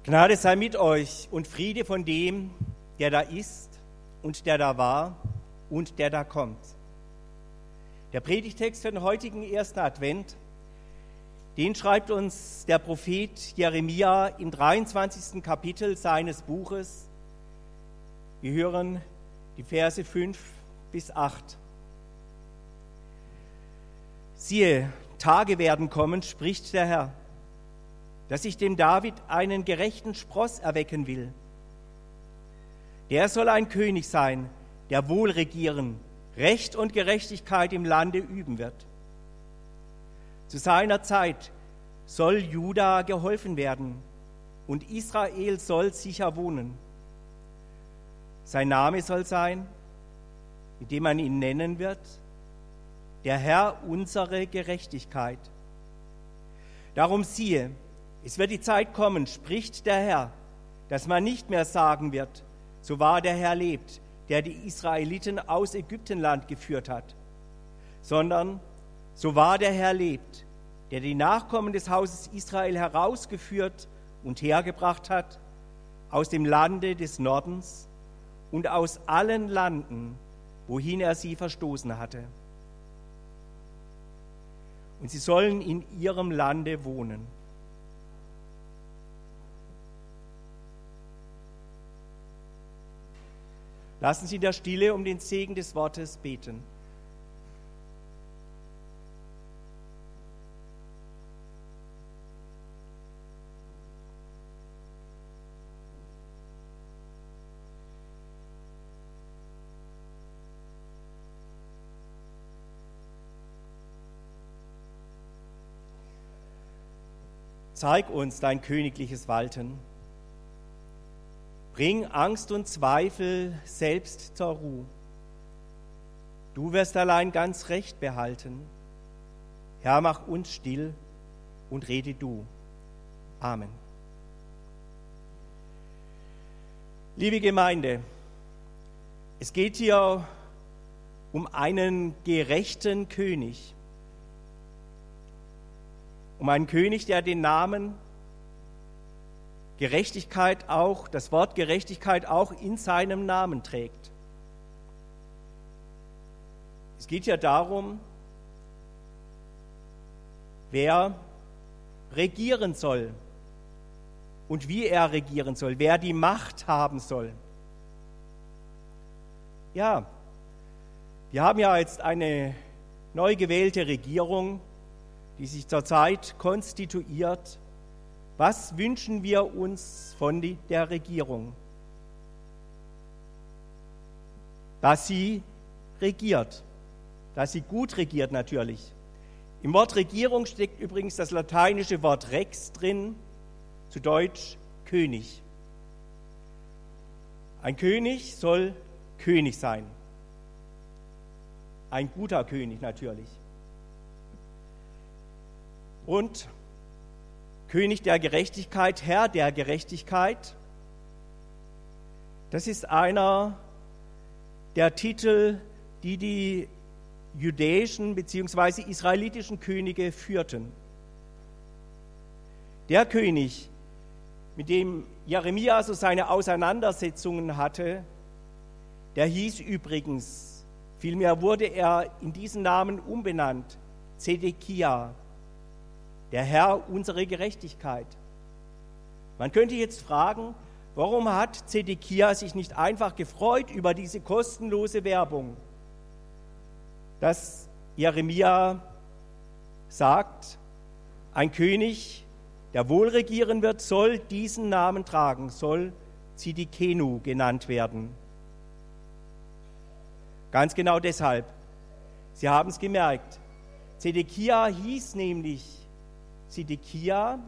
Gnade sei mit euch und Friede von dem, der da ist und der da war und der da kommt. Der Predigtext für den heutigen ersten Advent, den schreibt uns der Prophet Jeremia im 23. Kapitel seines Buches. Wir hören die Verse 5 bis 8. Siehe, Tage werden kommen, spricht der Herr, dass ich dem David einen gerechten Spross erwecken will. Der soll ein König sein, der wohl regieren, Recht und Gerechtigkeit im Lande üben wird. Zu seiner Zeit soll Juda geholfen werden und Israel soll sicher wohnen. Sein Name soll sein, mit dem man ihn nennen wird, der Herr unsere Gerechtigkeit. Darum siehe, es wird die Zeit kommen, spricht der Herr, dass man nicht mehr sagen wird, so wahr der Herr lebt, der die Israeliten aus Ägyptenland geführt hat, sondern so wahr der Herr lebt, der die Nachkommen des Hauses Israel herausgeführt und hergebracht hat aus dem Lande des Nordens und aus allen Landen, wohin er sie verstoßen hatte. Und sie sollen in ihrem Lande wohnen. Lassen Sie in der Stille um den Segen des Wortes beten. Zeig uns dein königliches Walten. Bring Angst und Zweifel selbst zur Ruhe. Du wirst allein ganz Recht behalten. Herr, mach uns still und rede du. Amen. Liebe Gemeinde, es geht hier um einen gerechten König. Um einen König, der den Namen Gerechtigkeit auch, das Wort Gerechtigkeit auch in seinem Namen trägt. Es geht ja darum, wer regieren soll und wie er regieren soll, wer die Macht haben soll. Ja, wir haben ja jetzt eine neu gewählte Regierung, die sich zurzeit konstituiert. Was wünschen wir uns von der Regierung? Dass sie regiert, dass sie gut regiert natürlich. Im Wort Regierung steckt übrigens das lateinische Wort Rex drin, zu Deutsch König. Ein König soll König sein. Ein guter König natürlich. Und König der Gerechtigkeit, Herr der Gerechtigkeit, das ist einer der Titel, die die jüdischen bzw. israelitischen Könige führten. Der König, mit dem Jeremia so seine Auseinandersetzungen hatte, der hieß übrigens, vielmehr wurde er in diesen Namen umbenannt, Zedekia, der Herr unsere Gerechtigkeit. Man könnte jetzt fragen, warum hat Zedekia sich nicht einfach gefreut über diese kostenlose Werbung, dass Jeremia sagt, ein König, der wohl regieren wird, soll diesen Namen tragen, soll Zidikenu genannt werden. Ganz genau deshalb. Sie haben es gemerkt. Zedekia hieß nämlich Zedekia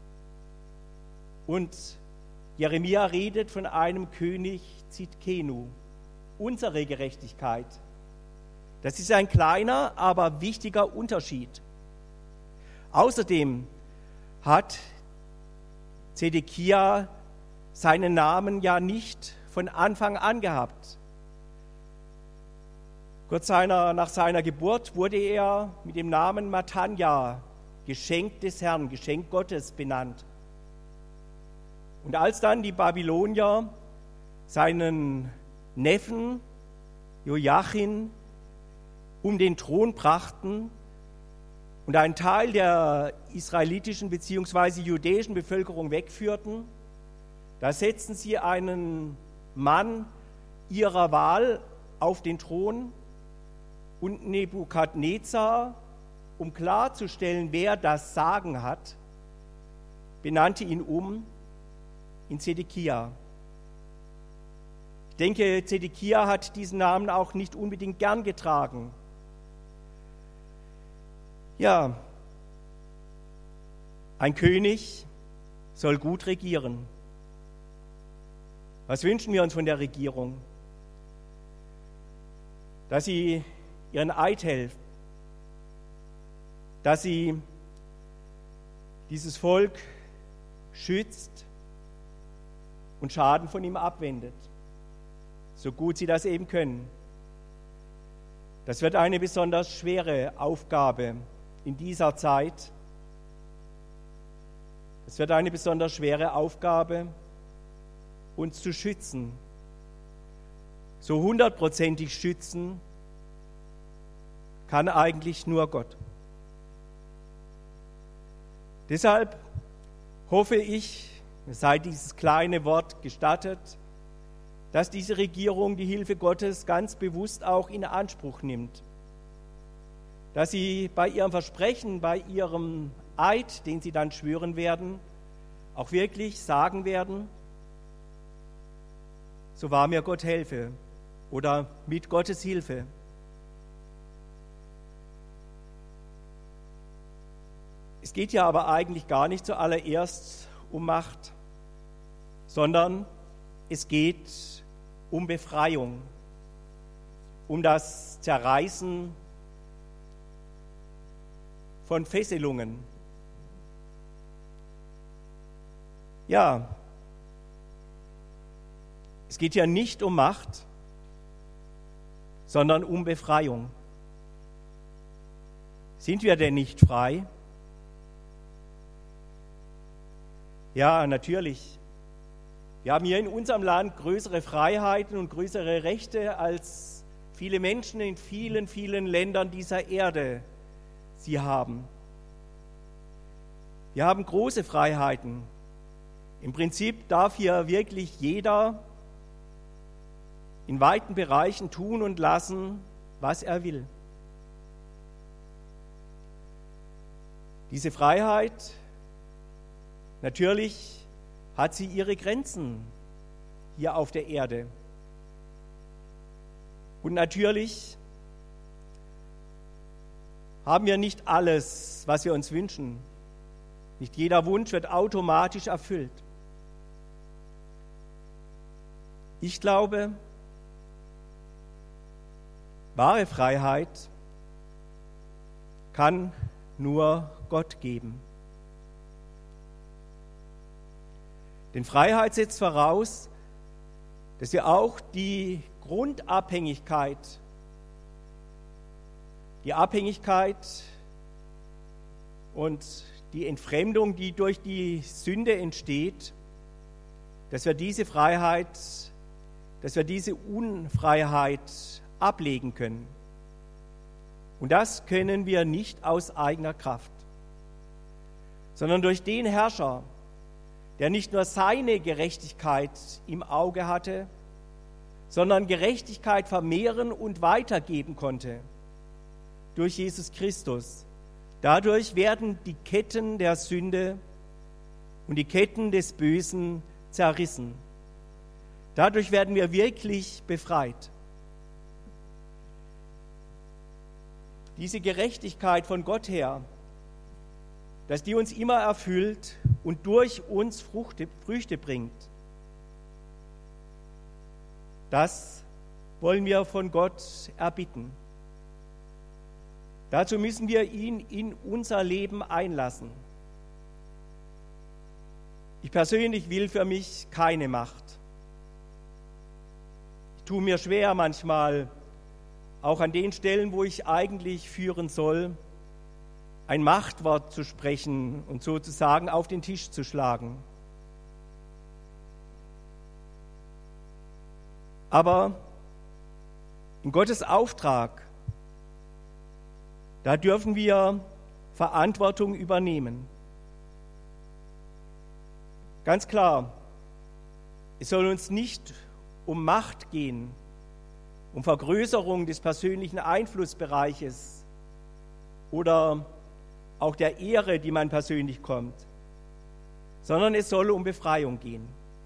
und Jeremia redet von einem König Zidkenu, unsere Gerechtigkeit. Das ist ein kleiner, aber wichtiger Unterschied. Außerdem hat Zedekia seinen Namen ja nicht von Anfang an gehabt. Kurz nach seiner Geburt wurde er mit dem Namen Matanja, Geschenk des Herrn, Geschenk Gottes benannt. Und als dann die Babylonier seinen Neffen Joachim um den Thron brachten und einen Teil der israelitischen bzw. jüdischen Bevölkerung wegführten, da setzten sie einen Mann ihrer Wahl auf den Thron und Nebukadnezar, um klarzustellen, wer das Sagen hat, benannte ihn um in Zedekia. Ich denke, Zedekia hat diesen Namen auch nicht unbedingt gern getragen. Ja, ein König soll gut regieren. Was wünschen wir uns von der Regierung? Dass sie ihren Eid hält, dass sie dieses Volk schützt und Schaden von ihm abwendet, so gut sie das eben können. Das wird eine besonders schwere Aufgabe in dieser Zeit. Es wird eine besonders schwere Aufgabe, uns zu schützen. So 100%ig schützen kann eigentlich nur Gott. Deshalb hoffe ich, sei dieses kleine Wort gestattet, dass diese Regierung die Hilfe Gottes ganz bewusst auch in Anspruch nimmt. Dass sie bei ihrem Versprechen, bei ihrem Eid, den sie dann schwören werden, auch wirklich sagen werden, so wahr mir Gott helfe oder mit Gottes Hilfe. Es geht ja aber eigentlich gar nicht zuallererst um Macht, sondern es geht um Befreiung, um das Zerreißen von Fesselungen. Ja, es geht ja nicht um Macht, sondern um Befreiung. Sind wir denn nicht frei? Ja, natürlich. Wir haben hier in unserem Land größere Freiheiten und größere Rechte, als viele Menschen in vielen, vielen Ländern dieser Erde sie haben. Wir haben große Freiheiten. Im Prinzip darf hier wirklich jeder in weiten Bereichen tun und lassen, was er will. Diese Freiheit, natürlich hat sie ihre Grenzen hier auf der Erde. Und natürlich haben wir nicht alles, was wir uns wünschen. Nicht jeder Wunsch wird automatisch erfüllt. Ich glaube, wahre Freiheit kann nur Gott geben. Denn Freiheit setzt voraus, dass wir auch die Grundabhängigkeit, die Abhängigkeit und die Entfremdung, die durch die Sünde entsteht, dass wir diese Freiheit, dass wir diese Unfreiheit ablegen können. Und das können wir nicht aus eigener Kraft, sondern durch den Herrscher, der nicht nur seine Gerechtigkeit im Auge hatte, sondern Gerechtigkeit vermehren und weitergeben konnte durch Jesus Christus. Dadurch werden die Ketten der Sünde und die Ketten des Bösen zerrissen. Dadurch werden wir wirklich befreit. Diese Gerechtigkeit von Gott her, dass die uns immer erfüllt und durch uns Früchte bringt, das wollen wir von Gott erbitten. Dazu müssen wir ihn in unser Leben einlassen. Ich persönlich will für mich keine Macht. Ich tue mir schwer manchmal, auch an den Stellen, wo ich eigentlich führen soll, ein Machtwort zu sprechen und sozusagen auf den Tisch zu schlagen. Aber in Gottes Auftrag, da dürfen wir Verantwortung übernehmen. Ganz klar, es soll uns nicht um Macht gehen, um Vergrößerung des persönlichen Einflussbereiches oder auch der Ehre, die man persönlich kommt, sondern es soll um Befreiung gehen.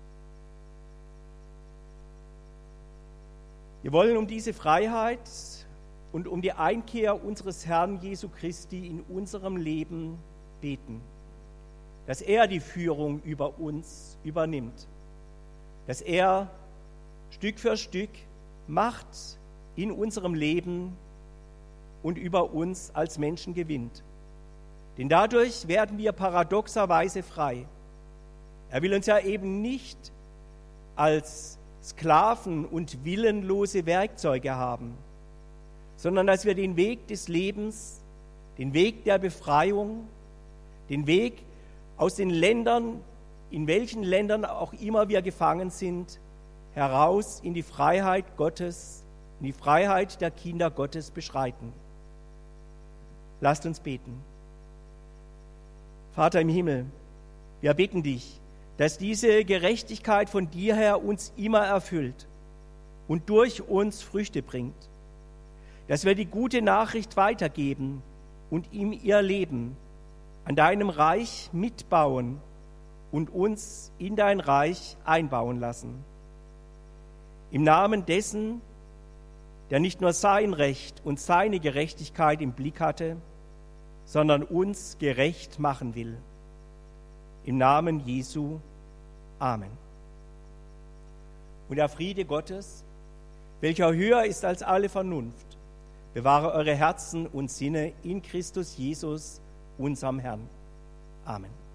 Wir wollen um diese Freiheit und um die Einkehr unseres Herrn Jesu Christi in unserem Leben beten, dass er die Führung über uns übernimmt, dass er Stück für Stück Macht in unserem Leben und über uns als Menschen gewinnt. Denn dadurch werden wir paradoxerweise frei. Er will uns ja eben nicht als Sklaven und willenlose Werkzeuge haben, sondern dass wir den Weg des Lebens, den Weg der Befreiung, den Weg aus den Ländern, in welchen Ländern auch immer wir gefangen sind, heraus in die Freiheit Gottes, in die Freiheit der Kinder Gottes beschreiten. Lasst uns beten. Vater im Himmel, wir bitten dich, dass diese Gerechtigkeit von dir her uns immer erfüllt und durch uns Früchte bringt, dass wir die gute Nachricht weitergeben und in ihr Leben, an deinem Reich mitbauen und uns in dein Reich einbauen lassen. Im Namen dessen, der nicht nur sein Recht und seine Gerechtigkeit im Blick hatte, sondern uns gerecht machen will. Im Namen Jesu. Amen. Und der Friede Gottes, welcher höher ist als alle Vernunft, bewahre eure Herzen und Sinne in Christus Jesus, unserem Herrn. Amen.